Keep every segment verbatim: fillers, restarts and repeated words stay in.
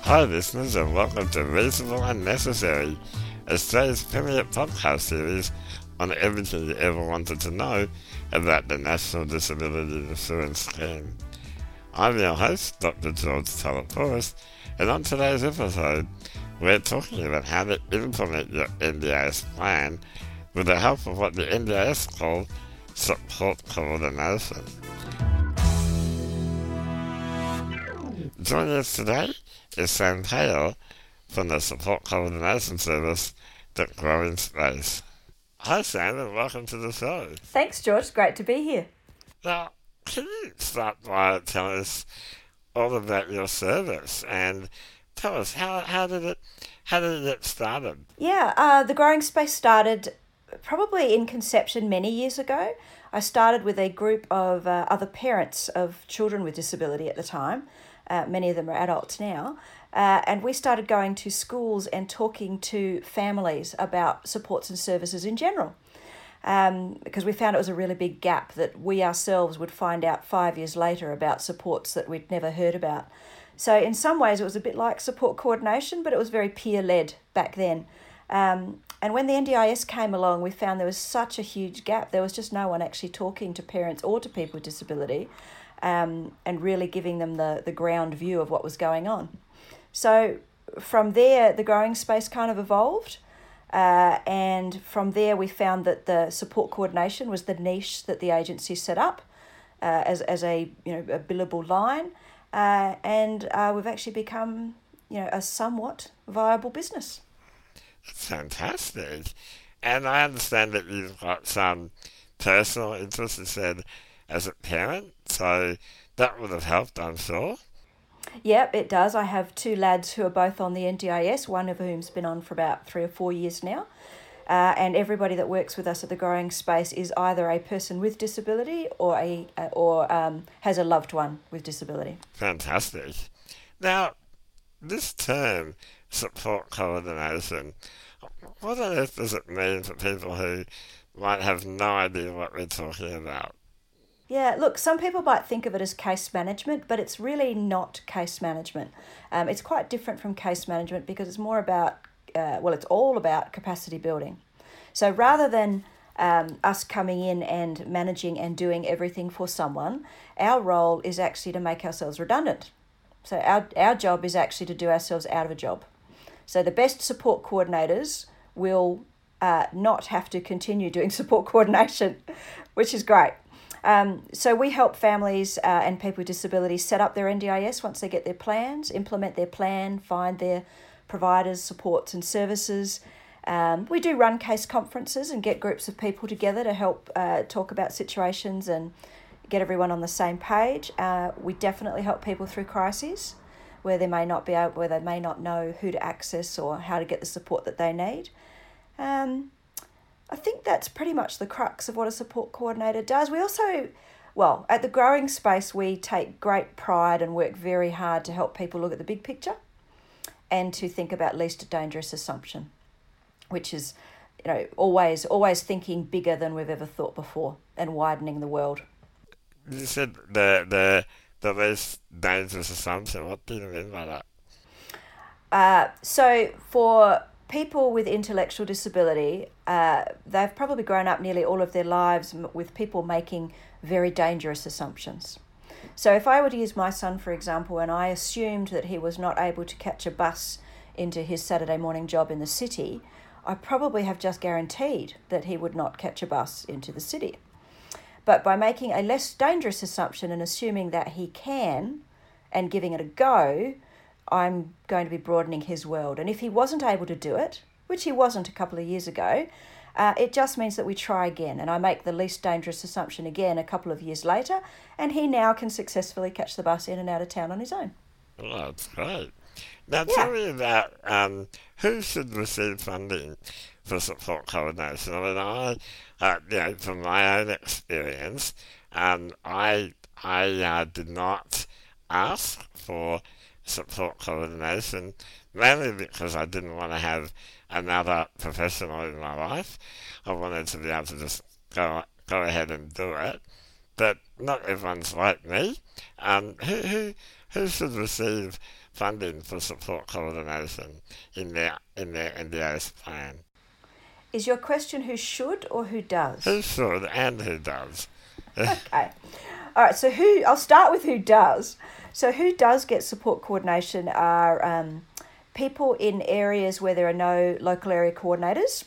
Hi listeners and welcome to Reasonable and Necessary, Australia's premier podcast series on everything you ever wanted to know about the National Disability Insurance Scheme. I'm your host, Doctor George Talopoulos, and on today's episode, we're talking about how to implement your N D I S plan with the help of what the N D I S called support coordination. Joining us today is Sam Hale from the Support Coordination Service at Growing Space. Hi Sam, and welcome to the show. Thanks George, great to be here. Now, can you start by telling us all about your service and tell us how, how did it how did it get started? Yeah, uh, the Growing Space started probably in conception many years ago. I started with a group of uh, other parents of children with disability at the time. Uh, many of them are adults now. Uh, and we started going to schools and talking to families about supports and services in general. Um, because we found it was a really big gap that we ourselves would find out five years later about supports that we'd never heard about. So in some ways it was a bit like support coordination, but it was very peer-led back then. Um, and when the N D I S came along, we found there was such a huge gap. There was just no one actually talking to parents or to people with disability. Um, and really giving them the, the ground view of what was going on. So from there, the Growing Space kind of evolved. Uh, and from there, we found that the support coordination was the niche that the agency set up uh, as, as a, you know, a billable line. Uh, and uh, we've actually become, you know, a somewhat viable business. That's fantastic. And I understand that you've got some personal interest, you said, as a parent, so that would have helped, I'm sure. Yep, it does. I have two lads who are both on the N D I S, one of whom's been on for about three or four years now. Uh, and everybody that works with us at the Growing Space is either a person with disability or a or um, has a loved one with disability. Fantastic. Now, this term, support coordination, what on earth does it mean for people who might have no idea what we're talking about? Yeah, look, some people might think of it as case management, but it's really not case management. Um, it's quite different from case management because it's more about, uh, well, it's all about capacity building. So rather than um, us coming in and managing and doing everything for someone, our role is actually to make ourselves redundant. So our, our job is actually to do ourselves out of a job. So the best support coordinators will uh, not have to continue doing support coordination, which is great. Um, so we help families uh, and people with disabilities set up their N D I S once they get their plans, implement their plan, find their providers, supports and services. Um, we do run case conferences and get groups of people together to help uh, talk about situations and get everyone on the same page. Uh, we definitely help people through crises where they may not be able, where they may not know who to access or how to get the support that they need. Um, I think that's pretty much the crux of what a support coordinator does. We also, well, at the Growing Space, we take great pride and work very hard to help people look at the big picture and to think about least dangerous assumption, which is, you know, always always thinking bigger than we've ever thought before and widening the world. You said the the the least dangerous assumption. What do you mean by that? Uh, so for people with intellectual disability, uh, they've probably grown up nearly all of their lives m- with people making very dangerous assumptions. So if I were to use my son, for example, and I assumed that he was not able to catch a bus into his Saturday morning job in the city, I probably have just guaranteed that he would not catch a bus into the city. But by making a less dangerous assumption and assuming that he can and giving it a go, I'm going to be broadening his world. And if he wasn't able to do it, which he wasn't a couple of years ago, uh, it just means that we try again. And I make the least dangerous assumption again a couple of years later, and he now can successfully catch the bus in and out of town on his own. Oh, that's great. Now Yeah. tell me about um, who should receive funding for support coordination. I mean, I, uh, you know, from my own experience, um, I, I uh, did not ask for support coordination, mainly because I didn't want to have another professional in my life. I wanted to be able to just go go ahead and do it. But not everyone's like me. Um, who who who should receive funding for support coordination in their in their N D I S plan? Is your question who should or who does? Who should and who does? Okay. All right, so who, I'll start with who does. So who does get support coordination are um, people in areas where there are no local area coordinators.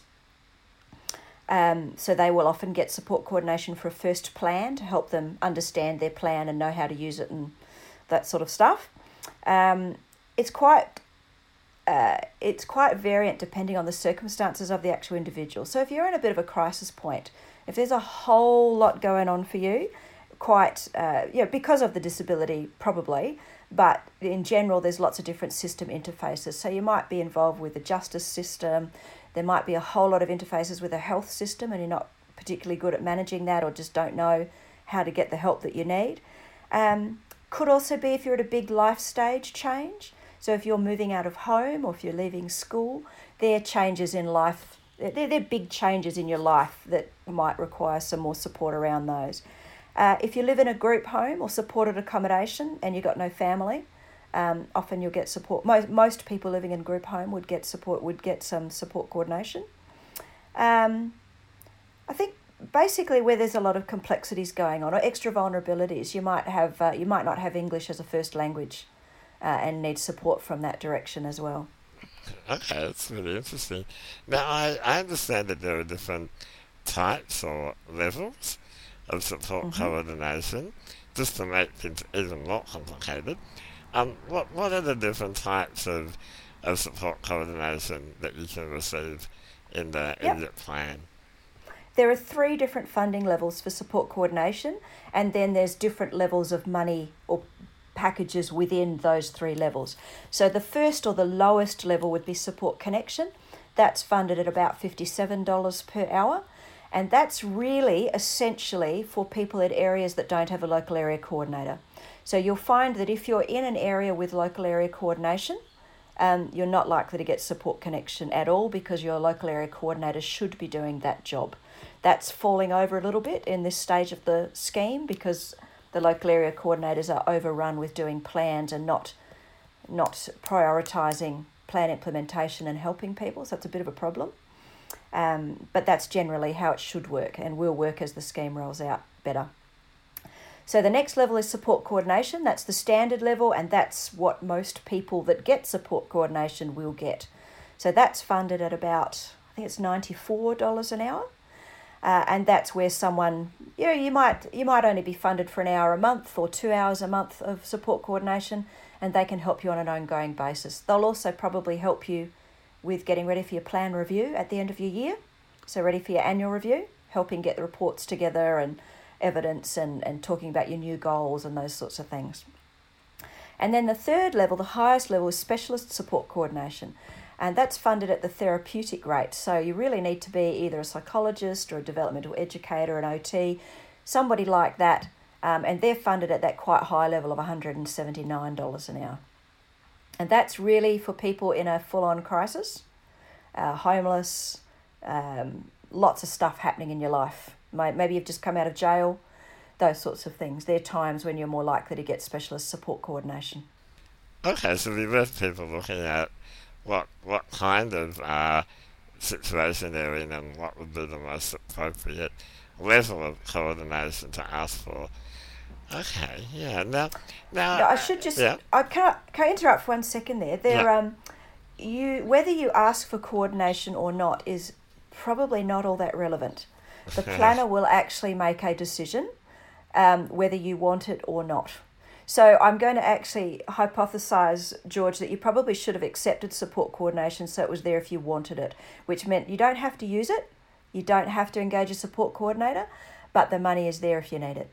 Um, so they will often get support coordination for a first plan to help them understand their plan and know how to use it and that sort of stuff. Um, it's quite uh, it's quite variant depending on the circumstances of the actual individual. So if you're in a bit of a crisis point, if there's a whole lot going on for you, quite, uh, you know, because of the disability probably, but in general there's lots of different system interfaces. So you might be involved with the justice system, there might be a whole lot of interfaces with a health system and you're not particularly good at managing that or just don't know how to get the help that you need. Um, could also be if you're at a big life stage change. So if you're moving out of home or if you're leaving school, there are changes in life. They're, they're big changes in your life that might require some more support around those. Uh, if you live in a group home or supported accommodation and you've got no family, um, often you'll get support. Most, most people living in group home would get support, would get some support coordination. Um, I think basically where there's a lot of complexities going on or extra vulnerabilities, you might have uh, you might not have English as a first language uh, and need support from that direction as well. Okay, that's really interesting. Now, I, I understand that there are different types or levels of support mm-hmm. coordination, just to make things even more complicated. Um, what what are the different types of, of support coordination that you can receive in the yep. in your plan? There are three different funding levels for support coordination, and then there's different levels of money or packages within those three levels. So the first or the lowest level would be Support Connection. That's funded at about fifty-seven dollars per hour. And that's really essentially for people in areas that don't have a local area coordinator. So you'll find that if you're in an area with local area coordination, um, you're not likely to get Support Connection at all because your local area coordinator should be doing that job. That's falling over a little bit in this stage of the scheme because the local area coordinators are overrun with doing plans and not not prioritising plan implementation and helping people. So it's a bit of a problem. Um, but that's generally how it should work and will work as the scheme rolls out better. So the next level is support coordination. That's the standard level and that's what most people that get support coordination will get. So that's funded at about, I think it's ninety-four dollars an hour. Uh, and that's where someone, you know, you might you might only be funded for an hour a month or two hours a month of support coordination, and they can help you on an ongoing basis. They'll also probably help you with getting ready for your plan review at the end of your year, so ready for your annual review, helping get the reports together and evidence and, and talking about your new goals and those sorts of things. And then the third level, the highest level, is specialist support coordination. And that's funded at the therapeutic rate. So you really need to be either a psychologist or a developmental educator, an O T, somebody like that. Um, and they're funded at that quite high level of one hundred seventy-nine dollars an hour. And that's really for people in a full-on crisis, uh, homeless, um, lots of stuff happening in your life. Maybe you've just come out of jail, those sorts of things. They're times when you're more likely to get specialist support coordination. Okay, so we have people looking at what what kind of uh, situation they're in and what would be the most appropriate level of coordination to ask for. Okay, yeah. Now, now no, I should just. Yeah. I can't. Can I interrupt for one second there? There, yeah. um, you whether you ask for coordination or not is probably not all that relevant. The planner will actually make a decision um, whether you want it or not. So I'm going to actually hypothesise, George, that you probably should have accepted support coordination so it was there if you wanted it, which meant you don't have to use it, you don't have to engage a support coordinator, but the money is there if you need it.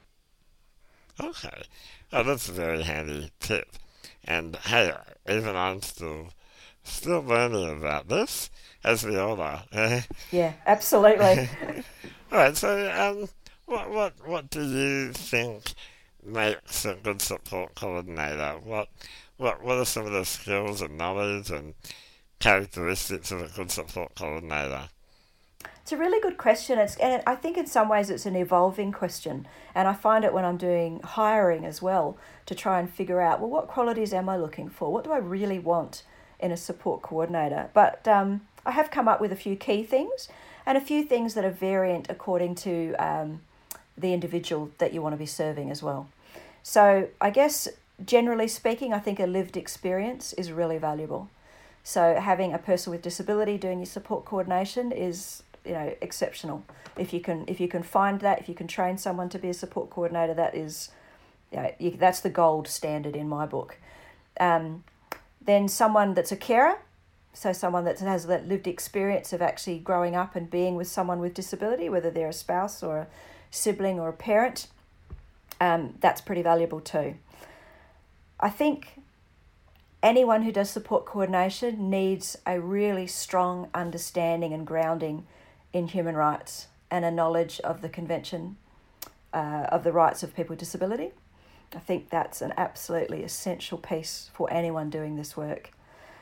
Okay. Oh, that's a very handy tip. And hey, even I'm still still learning about this, as we all are. Yeah, absolutely. All right, so um, what what what do you think makes a good support coordinator? What what what are some of the skills and knowledge and characteristics of a good support coordinator? It's a really good question. It's, and I think in some ways it's an evolving question. And I find it when I'm doing hiring as well to try and figure out, well, what qualities am I looking for? What do I really want in a support coordinator? But um, I have come up with a few key things and a few things that are variant according to um, the individual that you want to be serving as well. So I guess generally speaking, I think a lived experience is really valuable. So having a person with disability doing your support coordination is, you know, exceptional. If you can, if you can find that, if you can train someone to be a support coordinator, that is, you know, you, that's the gold standard in my book. Um, then someone that's a carer, so someone that has that lived experience of actually growing up and being with someone with disability, whether they're a spouse or a sibling or a parent, um, that's pretty valuable too. I think anyone who does support coordination needs a really strong understanding and grounding in human rights and a knowledge of the Convention uh, of the Rights of People with Disability. I think that's an absolutely essential piece for anyone doing this work.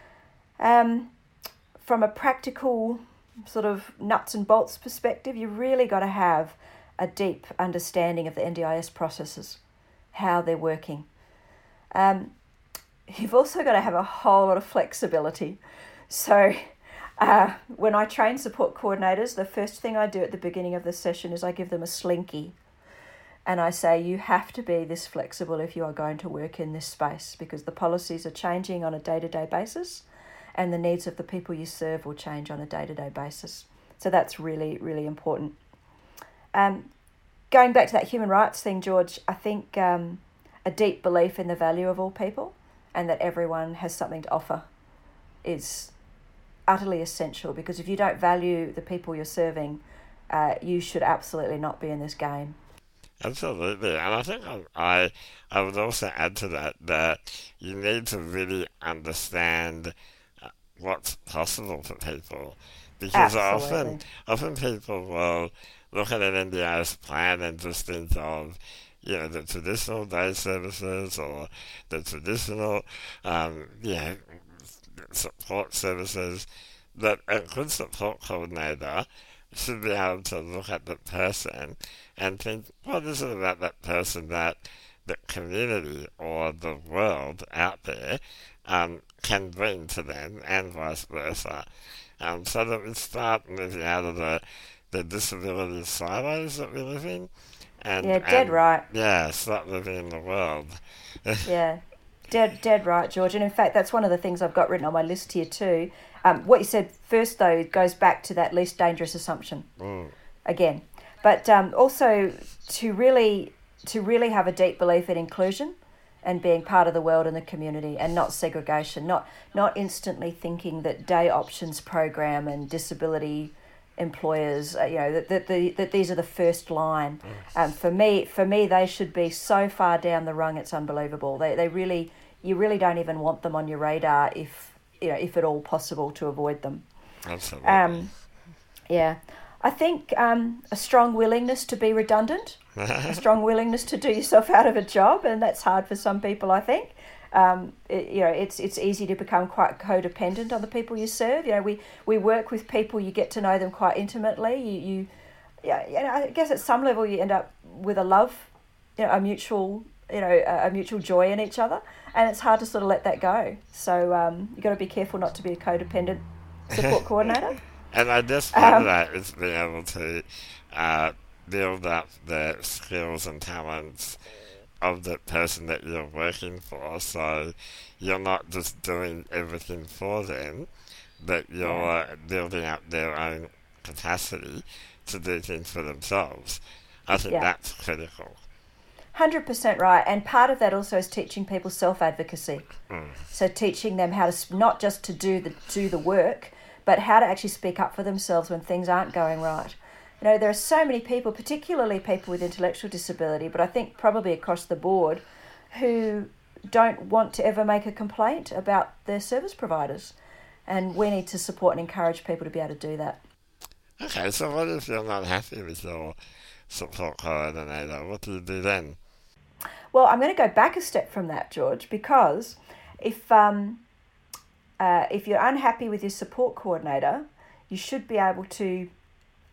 Um, from a practical sort of nuts and bolts perspective, you really got to have a deep understanding of the N D I S processes, how they're working. Um, you've also got to have a whole lot of flexibility. So uh, when I train support coordinators, the first thing I do at the beginning of the session is I give them a slinky. And I say, you have to be this flexible if you are going to work in this space, because the policies are changing on a day-to-day basis and the needs of the people you serve will change on a day-to-day basis. So that's really, really important. Um, going back to that human rights thing, George, I think um, a deep belief in the value of all people and that everyone has something to offer is utterly essential, because if you don't value the people you're serving, uh, you should absolutely not be in this game. Absolutely, and I think I, I I would also add to that that you need to really understand uh, what's possible for people, because Absolutely. often often people will look at an N D I S plan and just think of, you know, the traditional day services or the traditional um, you know, support services. That a good support coordinator should be able to look at the person and think, what is it about that person that the community or the world out there um, can bring to them, and vice versa. Um, so that we start moving out of the, the disability silos that we live in. And, Yeah, dead and, right. Yeah, start living in the world. Yeah, dead, dead right, George. And in fact, that's one of the things I've got written on my list here too. Um, what you said first, though, goes back to that least dangerous assumption Mm. again. But um, also to really to really have a deep belief in inclusion and being part of the world and the community, and not segregation, not not instantly thinking that day options program and disability employers, uh, you know, that that, the, that these are the first line. Um, for me, for me, they should be so far down the rung, it's unbelievable. They they really, you really don't even want them on your radar if you know if at all possible to avoid them. Absolutely. Um, yeah. I think um, a strong willingness to be redundant, a strong willingness to do yourself out of a job, and that's hard for some people, I think. Um, it, you know, it's it's easy to become quite codependent on the people you serve. You know, we, we work with people, you get to know them quite intimately. You, you yeah, you know, I guess at some level you end up with a love, you know, a mutual, you know, a, a mutual joy in each other, and it's hard to sort of let that go. So um, you've got to be careful not to be a codependent support coordinator. And I guess part Um, of that is being able to uh, build up the skills and talents of the person that you're working for, so you're not just doing everything for them, but you're Yeah. building up their own capacity to do things for themselves. I think Yeah. that's critical. one hundred percent right. And part of that also is teaching people self-advocacy. Mm. So teaching them how to, s- not just to do the do the work, but how to actually speak up for themselves when things aren't going right. You know, there are so many people, particularly people with intellectual disability, but I think probably across the board, who don't want to ever make a complaint about their service providers. And we need to support and encourage people to be able to do that. Okay, so what if you're not happy with your support coordinator? What do you do then? Well, I'm going to go back a step from that, George, because if um, uh, if you're unhappy with your support coordinator, you should be able to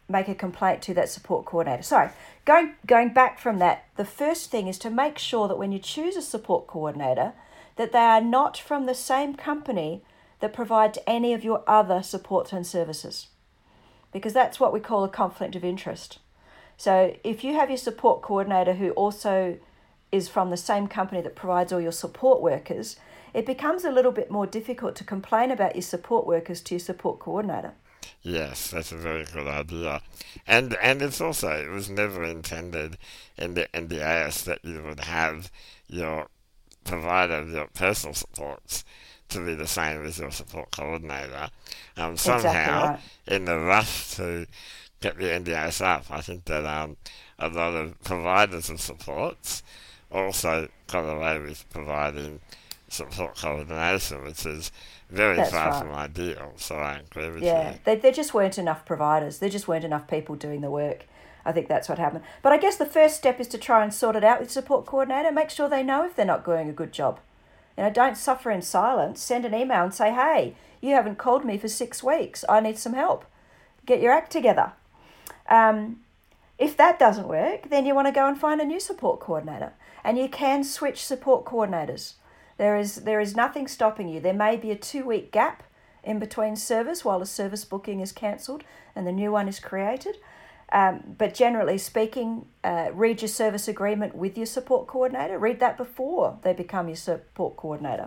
make a complaint to that support coordinator. Sorry, going going back from that, the first thing is to make sure that when you choose a support coordinator, that they are not from the same company that provides any of your other supports and services, because that's what we call a conflict of interest. So if you have your support coordinator who also is from the same company that provides all your support workers, it becomes a little bit more difficult to complain about your support workers to your support coordinator. Yes, that's a very good idea. And and it's also, it was never intended in the N D I S that you would have your provider of your personal supports to be the same as your support coordinator. Um, somehow, Exactly right. in the rush to get the N D I S up, I think that um, a lot of providers of supports also got away with providing support coordination, which is very That's far right. from ideal. So I agree with Yeah, you. they, there just weren't enough providers. There just weren't enough people doing the work. I think that's what happened. But I guess the first step is to try and sort it out with support coordinator. Make sure they know if they're not doing a good job. You know, don't suffer in silence. Send an email and say, hey, you haven't called me for six weeks. I need some help. Get your act together. Um, if that doesn't work, then you want to go and find a new support coordinator. And you can switch support coordinators. There is there is nothing stopping you. There may be a two-week gap in between service while a service booking is cancelled and the new one is created. Um, but generally speaking, uh, read your service agreement with your support coordinator. Read that before they become your support coordinator.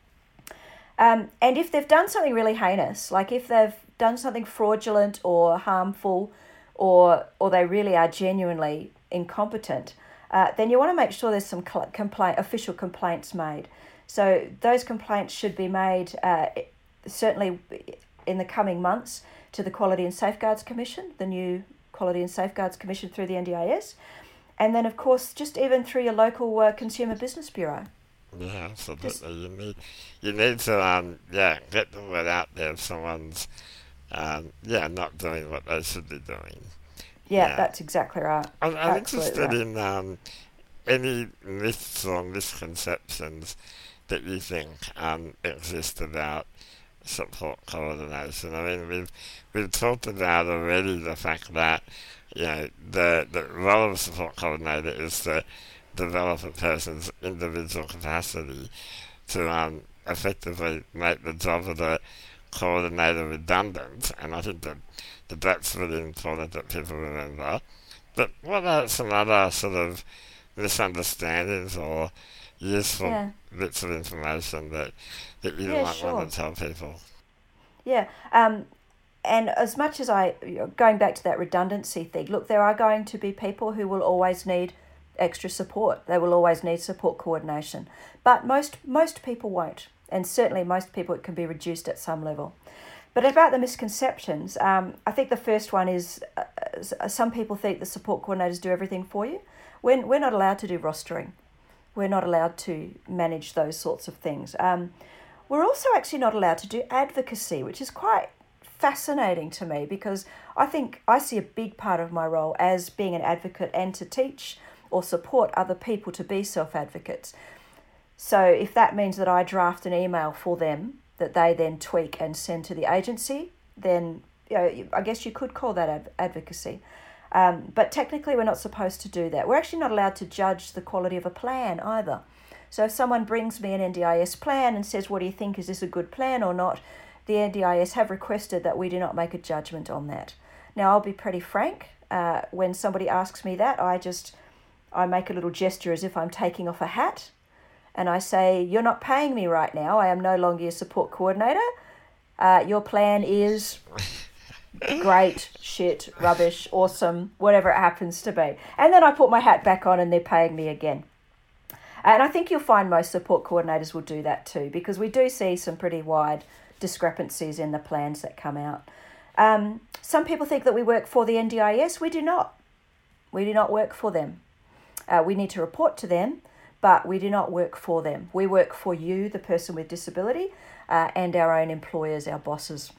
Um, and if they've done something really heinous, like if they've done something fraudulent or harmful, or or they really are genuinely incompetent, uh, then you want to make sure there's some cl- complaint, official complaints made. So those complaints should be made uh, certainly in the coming months to the Quality and Safeguards Commission, the new Quality and Safeguards Commission through the N D I S, and then of course just even through your local uh, Consumer Business Bureau. Yeah, absolutely. Just, you need you need to um yeah get the word out there if someone's um yeah not doing what they should be doing. Yeah, Yeah. that's exactly right. I'm, I'm Absolutely interested right. in um any myths or misconceptions that you think um exist about support coordination. I mean, we've we've talked about already the fact that you know the the role of a support coordinator is to develop a person's individual capacity to um effectively make the job of the coordinator redundant, and I think that, that that's really important that people remember. But what are some other sort of misunderstandings or useful Yeah. bits of information that that you Yeah, might sure. want to tell people? Yeah. Um, and as much as I, you know, going back to that redundancy thing, look, there are going to be people who will always need extra support. They will always need support coordination. But most most people won't. And certainly most people, it can be reduced at some level. But about the misconceptions, um, I think the first one is uh, some people think the support coordinators do everything for you. We're, we're not allowed to do rostering. We're not allowed to manage those sorts of things. Um, we're also actually not allowed to do advocacy, which is quite fascinating to me because I think I see a big part of my role as being an advocate and to teach or support other people to be self-advocates. So if that means that I draft an email for them that they then tweak and send to the agency, then you know, I guess you could call that ad- advocacy. Um, but technically we're not supposed to do that. We're actually not allowed to judge the quality of a plan either. So if someone brings me an N D I S plan and says, what do you think, is this a good plan or not? The N D I S have requested that we do not make a judgment on that. Now, I'll be pretty frank. Uh, when somebody asks me that, I just, I make a little gesture as if I'm taking off a hat. And I say, you're not paying me right now. I am no longer your support coordinator. Uh, your plan is great, shit, rubbish, awesome, whatever it happens to be. And then I put my hat back on and they're paying me again. And I think you'll find most support coordinators will do that too, because we do see some pretty wide discrepancies in the plans that come out. Um, some people think that we work for the N D I S. We do not. We do not work for them. Uh, we need to report to them, but we do not work for them. We work for you, the person with disability, uh, and our own employers, our bosses.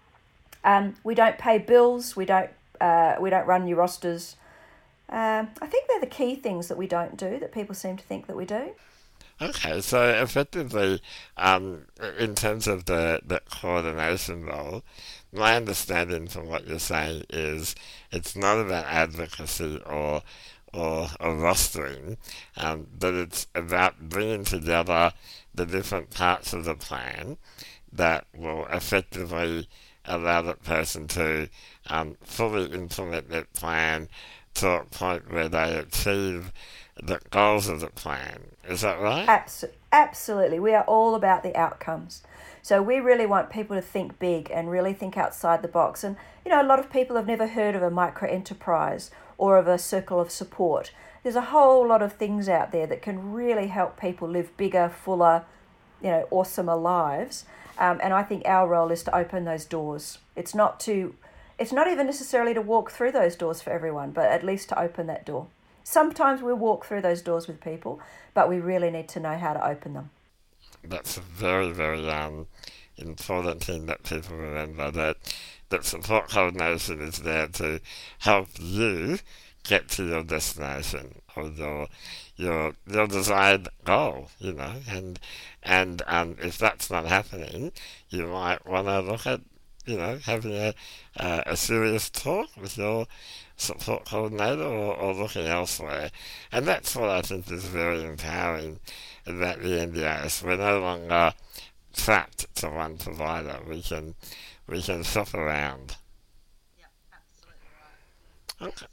Um, we don't pay bills. We don't. Uh, we don't run your rosters. Um, I think they're the key things that we don't do that people seem to think that we do. Okay, so effectively, um, in terms of the, the coordination role, my understanding from what you're saying is it's not about advocacy or or, or rostering, um, but it's about bringing together the different parts of the plan that will effectively allow that person to um, fully implement that plan to a point where they achieve the goals of the plan. Is that right? Abs- absolutely. We are all about the outcomes. So we really want people to think big and really think outside the box. And, you know, a lot of people have never heard of a micro-enterprise or of a circle of support. There's a whole lot of things out there that can really help people live bigger, fuller, you know, awesomer lives. Um, and I think our role is to open those doors. It's not to, it's not even necessarily to walk through those doors for everyone, but at least to open that door. Sometimes we'll walk through those doors with people, but we really need to know how to open them. That's a very, very um, important thing that people remember, that, that support coordination is there to help you get to your destination or your your your desired goal, you know, and and um, if that's not happening, you might want to look at, you know, having a uh, a serious talk with your support coordinator or, or looking elsewhere. And that's what I think is very empowering about the N D I S. We're no longer trapped to one provider. We can we can shop around. Yeah, absolutely right. Okay.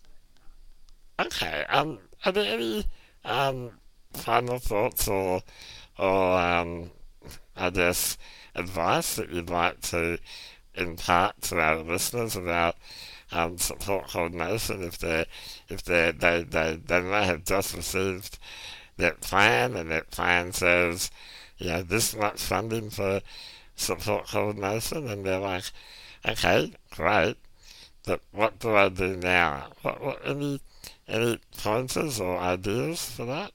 Okay. Um, are there any um final thoughts or or um I guess advice that you'd like to impart to our listeners about um, support coordination if they if they they, they they may have just received their plan and that plan says, you know, this much funding for support coordination, and they're like, okay, great, but what do I do now? What, what any any pointers or ideas for that?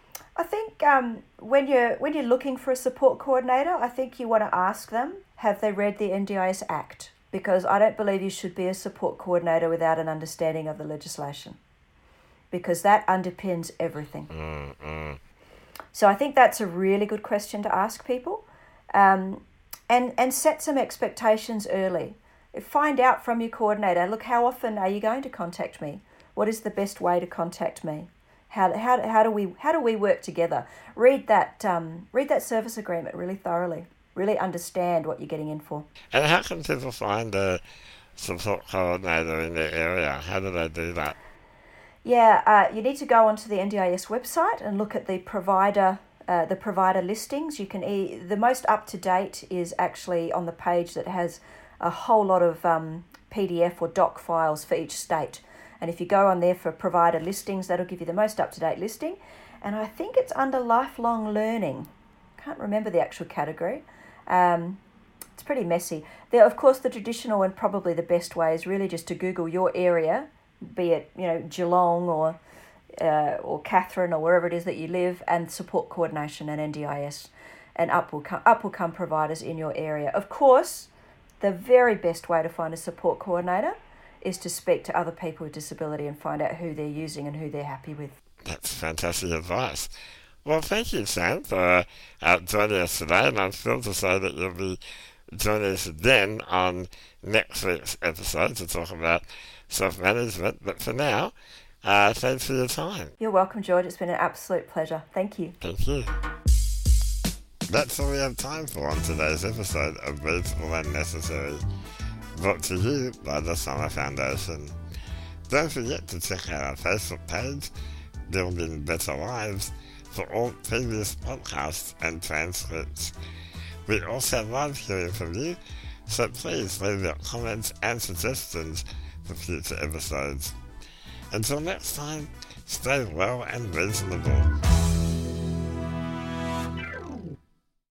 I think um, when you're when you're looking for a support coordinator, I think you want to ask them, have they read the N D I S Act? Because I don't believe you should be a support coordinator without an understanding of the legislation, because that underpins everything. Mm-hmm. So I think that's a really good question to ask people, um, and and set some expectations early. Find out from your coordinator, look, how often are you going to contact me? What is the best way to contact me? How how how do we how do we work together? Read that um read that service agreement really thoroughly. Really understand what you're getting in for. And how can people find a support coordinator in their area? How do they do that? Yeah, uh, you need to go onto the N D I S website and look at the provider uh, the provider listings. You can e- the most up to date is actually on the page that has a whole lot of um, P D F or doc files for each state. And if you go on there for provider listings, that'll give you the most up to date listing. And I think it's under lifelong learning. Can't remember the actual category. Um, it's pretty messy. There, of course, the traditional and probably the best way is really just to Google your area, be it, you know, Geelong or uh, or Catherine or wherever it is that you live, and support coordination and N D I S, and up will come up will come providers in your area. Of course, the very best way to find a support coordinator is to speak to other people with disability and find out who they're using and who they're happy with. That's fantastic advice. Well, thank you, Sam, for uh, joining us today, and I'm thrilled to say that you'll be joining us again on next week's episode to talk about self-management. But for now, uh, thanks for your time. You're welcome, George. It's been an absolute pleasure. Thank you. Thank you. That's all we have time for on today's episode of Reasonable and Necessary, brought to you by the Summer Foundation. Don't forget to check out our Facebook page, Building Better Lives, for all previous podcasts and transcripts. We also love hearing from you, so please leave your comments and suggestions for future episodes. Until next time, stay well and reasonable.